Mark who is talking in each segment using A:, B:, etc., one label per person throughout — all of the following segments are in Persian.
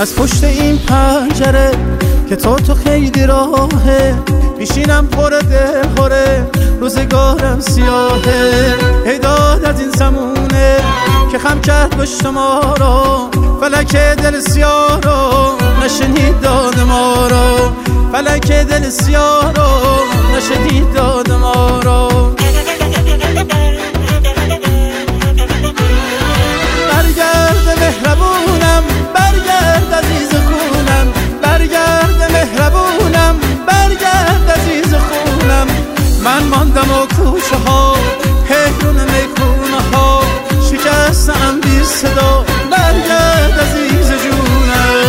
A: از پشت این پنجره که تو خیلی راهه، میشینم پر دل خوره، روزگارم سیاهه. ای داد از این زمونه که خم کرد پشت ما رو، فلک دل سیاه رو نشنید داد ما رو، فلک دل سیاه رو نشنید داد ما رو. برگرد مهربونم، برگرد عزیز خونم، برگرد مهربونم، برگرد عزیز خونم. من ماندم و کوچه ها، حیرون میخونه ها، شکستم بی صدا، برگرد عزیز جونم.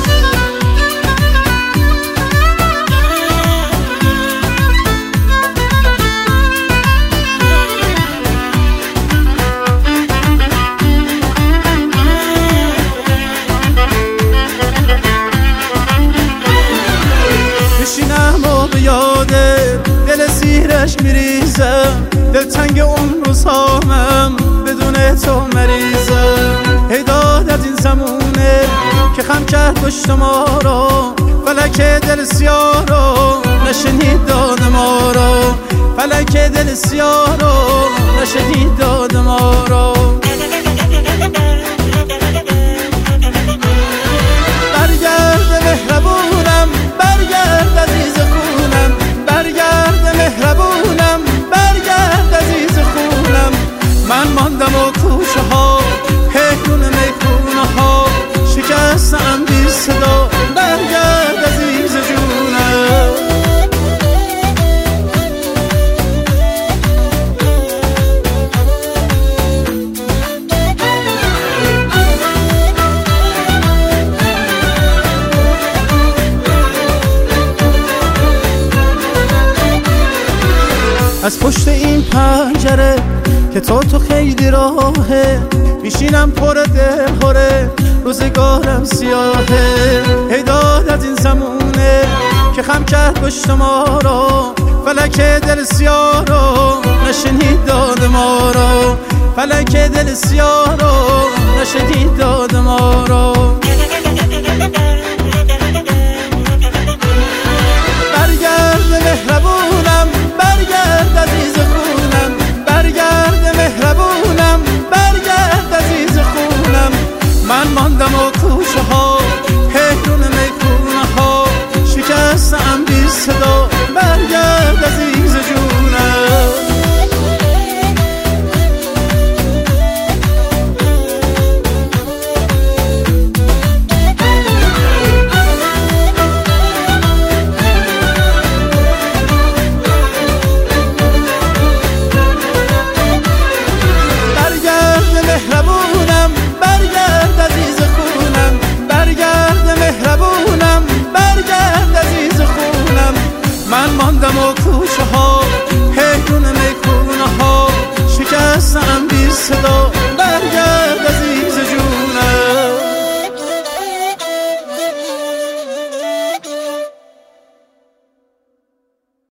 A: بشینم و به یاده دل زیرش میریزم، دلتنگ اون روزهامم بدون تو مریضم. ای داد از این زمونه که خم کرد پشت ما رو، فلک دل سیاه رو نشنید داد ما رو، فلک دل سیاه رو نشنید داد ما رو. برگرد مهربونم، برگرد عزیز خونم، برگرد مهربونم، برگرد عزیز خونم. من ماندم و کوچه ها، حیرون میخونه ها، شکستم بی صدا، برگرد عزیز جونم. از پشت این پنجره که تو خیلی راهه، میشینم پر دل خوره، روزگارم سیاهه. ای داد از این زمونه که خم کرد پشت ما رو، فلک دل سیاه رو نشنید داد ما رو، فلک دل سیاه رو نشنید داد ما رو.